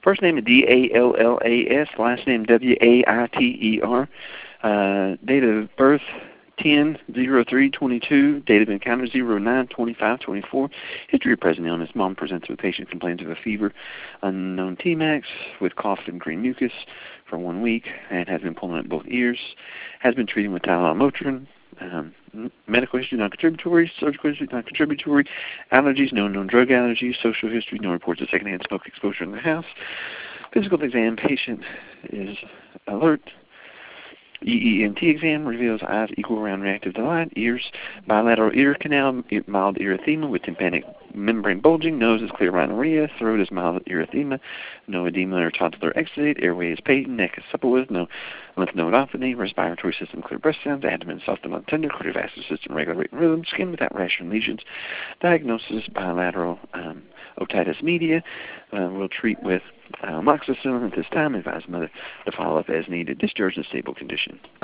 First name is D-A-L-L-A-S, last name W-A-I-T-E-R. Date of birth 10/03/22, date of encounter 09/25/24. History of present illness. Mom presents with patient complains of a fever, unknown Tmax, with cough and green mucus for 1 week, and has been pulling at both ears. Has been treating with Tylenol, Motrin. Medical history non-contributory, surgical history non-contributory, allergies, no known drug allergies, social history, no reports of secondhand smoke exposure in the house. Physical exam, patient is alert. EENT exam reveals eyes equal round reactive to light, ears, bilateral ear canal, mild erythema with tympanic membrane bulging, nose is clear rhinorrhea, throat is mild erythema, no edema or tonsillar exudate, airway is patent, neck is supple with no lymph nodopathy, respiratory system clear breast sounds, abdomen soft and tender, cardiovascular system regular rate and rhythm, skin without rash and lesions. Diagnosis bilateral otitis media. We'll treat with amoxicillin at this time. Advise mother to follow up as needed. Discharge in stable condition.